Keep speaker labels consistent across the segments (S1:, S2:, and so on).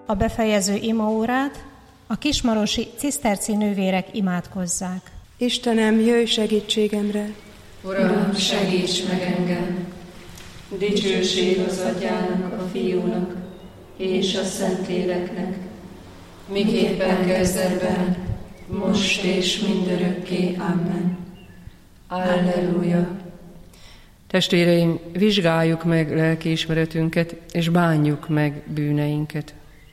S1: A befejező imaórát a kismarosi ciszterci nővérek imádkozzák.
S2: Istenem, jöjj segítségemre!
S3: Uram, segíts meg engem! Dicsőség az Atyának, a Fiúnak és a Szentléleknek, miképpen kezdetben, most és mindörökké. Amen. Alleluja!
S4: Testvéreim, vizsgáljuk meg lelkiismeretünket, és bánjuk meg bűneinket.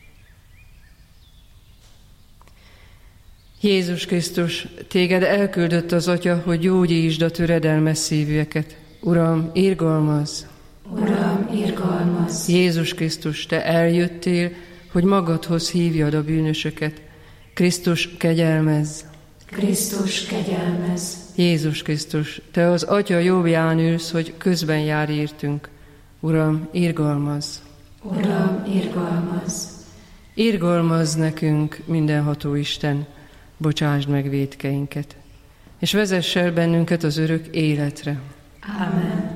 S4: Jézus Krisztus, téged elküldött az Atya, hogy gyógyítsd a töredelmes szívűeket. Uram, irgalmazz!
S3: Uram, irgalmazz!
S4: Jézus Krisztus, te eljöttél, hogy magadhoz hívjad a bűnösöket. Krisztus, kegyelmezz!
S3: Krisztus, kegyelmezz!
S4: Jézus Krisztus, te az Atya jobbján ülsz, hogy közben jár értünk. Uram, irgalmazz!
S3: Uram, irgalmazz!
S4: Irgalmazz nekünk, mindenható Isten, bocsásd meg vétkeinket, és vezess el bennünket az örök életre.
S3: Amen.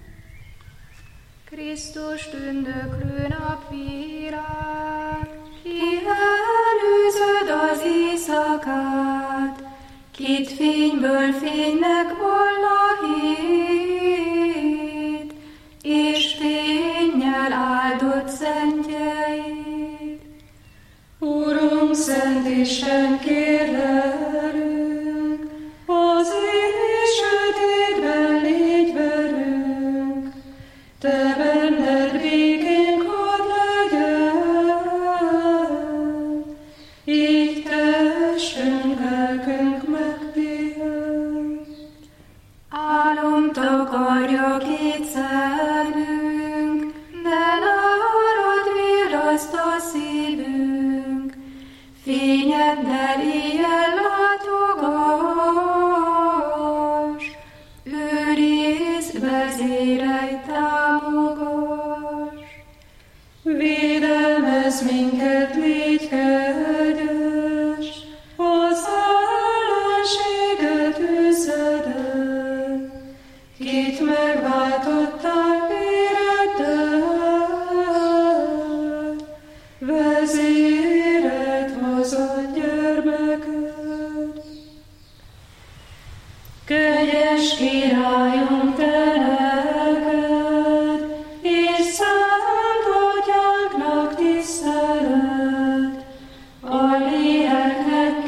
S5: Krisztus tündöklő napvilág, ki előzöd az éjszakát, kit fényből fénynek vall a hét, és fénnyel áldott szentjeid.
S6: Urunk, Szent Isten, kérlelünk, az éj sötétben légy velünk, te benned békénk hadd legyen, így testünk, lelkünk megpihen.
S5: Álom takarja két szemünk, de nálad virraszt a szívünk, fényeddel éjjel látogass, őrizd, vezérelj, támogass.
S6: Védelmezz minket, légy kegyes, az ellenséget üzzed el, kit megváltottál véreddel, vezéred hozott gyermeked. Kegyes Királyunk, te neked, és Szent Atyánknak tisztelet, a léleknek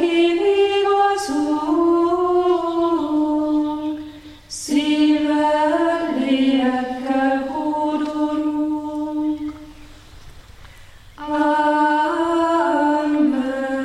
S6: kivigazunk, szívvel, lélekkel hódolunk. Amen.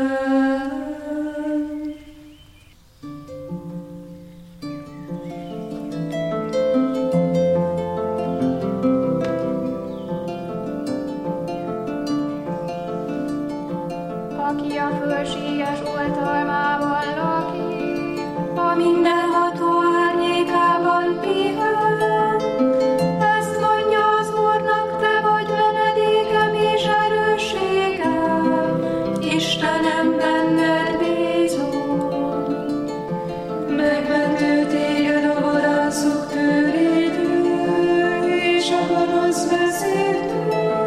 S5: Aki a fölséges oltalmában lakik, a mindenható árnyékában pihen. Ezt mondja az Úrnak, te vagy menedékem és erősségem, Istenem, benned bízom.
S6: Megmentő téged a varászok törétől, és a gonosz vezértől.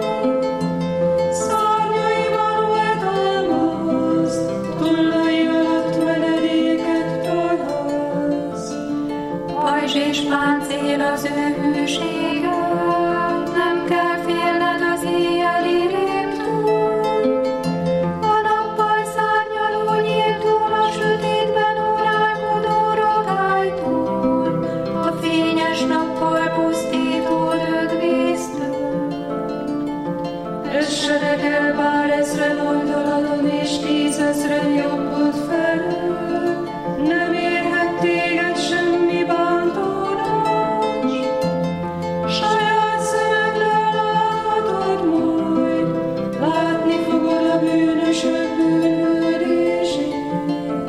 S6: Szárnyaival oltalmazd, tollai alatt menedéket találsz.
S5: Pajzs és páncél az ő hűsége, nem kell félned az éjjeli rémtől. A nappal szárnyaló nyíltól, a sötétben órálkodó rogálytól, a fényes nappal pusztító dögvésztől.
S6: Essenek el bár ezren oldaladon, és 10 000 jobbod felől, nem érhet téged semmi bántódás. Saját szemeddel láthatod majd, látni fogod a bűnösök bűnhődését.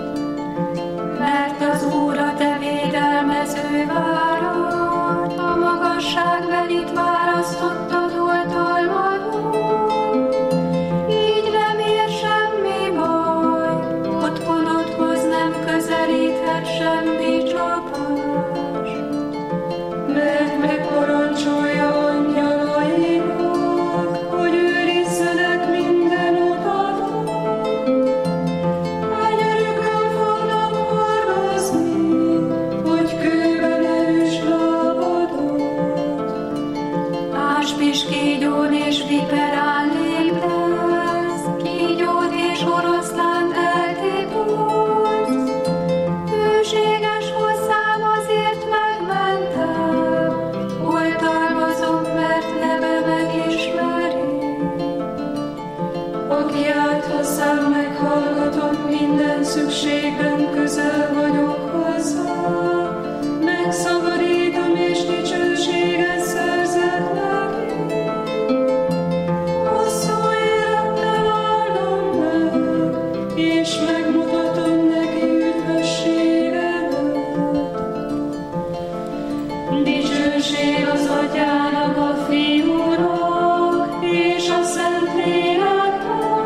S5: Mert az Úr a te védelmező várad, a magasságbelit választottad oltalmadon. Így nem ér semmi baj, otthonodhoz nem közelíthet.
S6: szükségben közel vagyok hozzá, megszabadítom és dicsőséget szerzek neki. Hosszú élettel áldom meg, és megmutatom neki üdvösségemet. Dicsőség az Atyának, a Fiúnak és a Szentléleknek,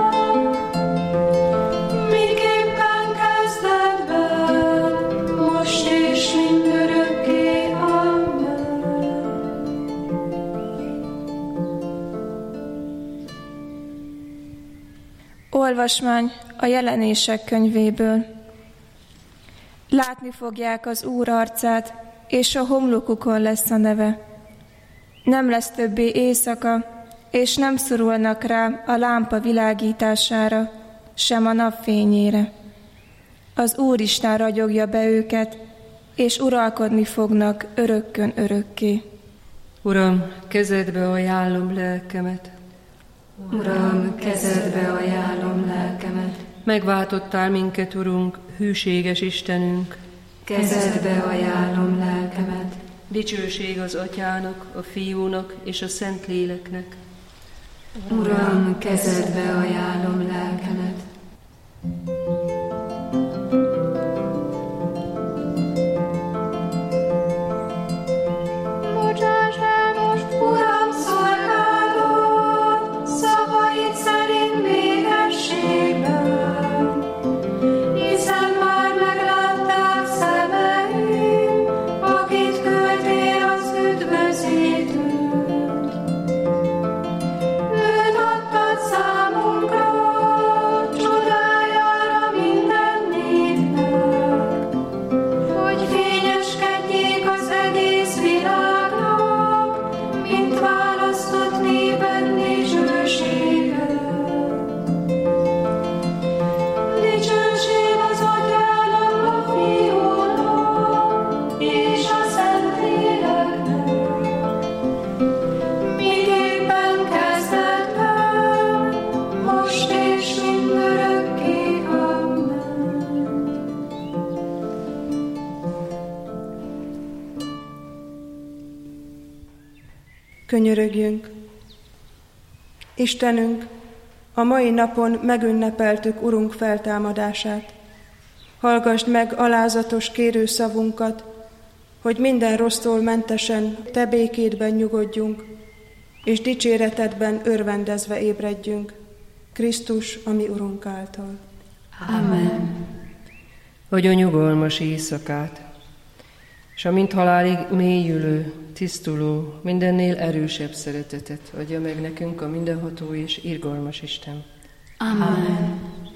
S6: miképpen kezdetben, most és mindörökké. Amen.
S7: Olvasmány a Jelenések könyvéből. Látni fogják az Úr arcát, és a homlokukon lesz a neve. Nem lesz többé éjszaka, és nem szorulnak rá a lámpa világítására, sem a napfényére. Az Úristen ragyogja be őket, és uralkodni fognak örökkön örökké.
S4: Uram, kezedbe ajánlom lelkemet.
S3: Uram, kezedbe ajánlom lelkemet.
S4: Megváltottál minket, Urunk, hűséges Istenünk.
S3: Kezedbe ajánlom lelkemet.
S4: Dicsőség az Atyának, a Fiúnak és a Szentléleknek.
S3: Uram, kezedbe ajánlom lelkemet.
S5: Bocsáss el most, Uram, szolgálod, szavaid szerint békességben, hiszen már meglátták szemeim, akit küldtél az üdvözítőt. Őt adtad számunkra, csodájára minden népnek, hogy fényeskedjék az egész világnak, mint választott néped dicsősége. Dicsőség az Atyának, a Fiúnak és a Szentléleknek, miképpen kezdetben, most és mindörökké. Amen.
S2: Könyörögjünk! Istenünk, a mai napon megünnepeltük Urunk feltámadását. Hallgasd meg alázatos kérőszavunkat, hogy minden rossztól mentesen Te békédben nyugodjunk, és dicséretedben örvendezve ébredjünk. Krisztus, a mi Urunk által.
S3: Amen.
S4: Adj nyugalmas éjszakát, és a mint halálig mélyülő, tisztuló, mindennél erősebb szeretetet adja meg nekünk a mindenható és irgalmas Isten.
S3: Amen.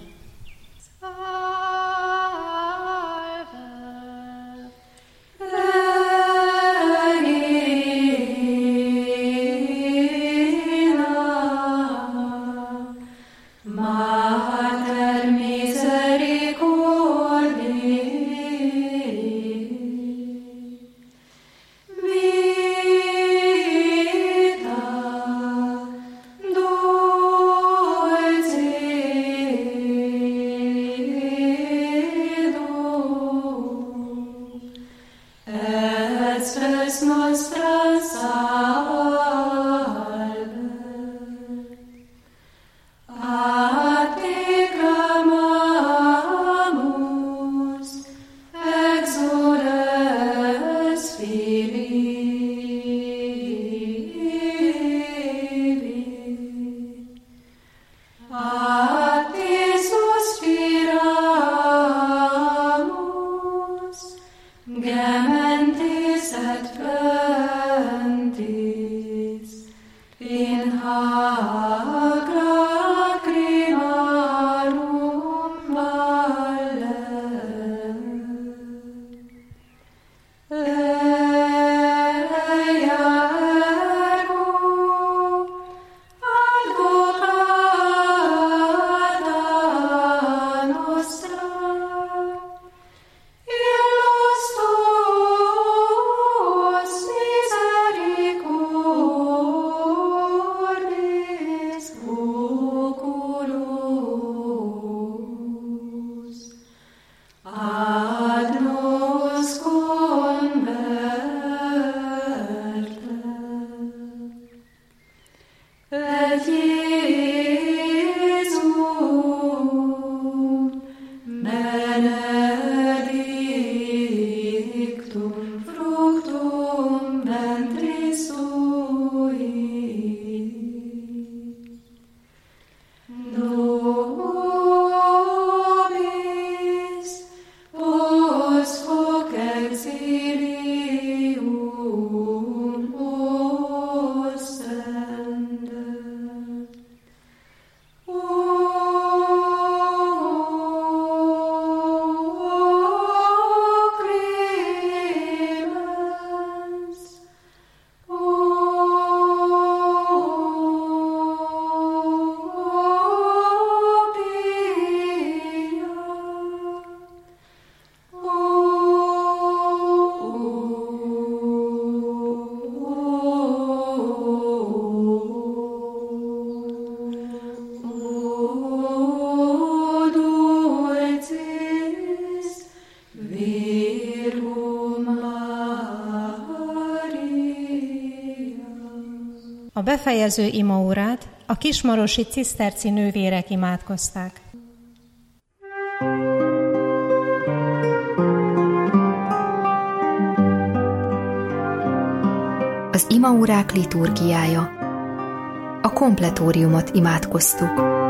S5: Mater misericordiae, vita dulcis
S1: befejező imaórát a kismarosi ciszterci nővérek imádkozták.
S8: Az imaórák liturgiája. A kompletóriumot imádkoztuk.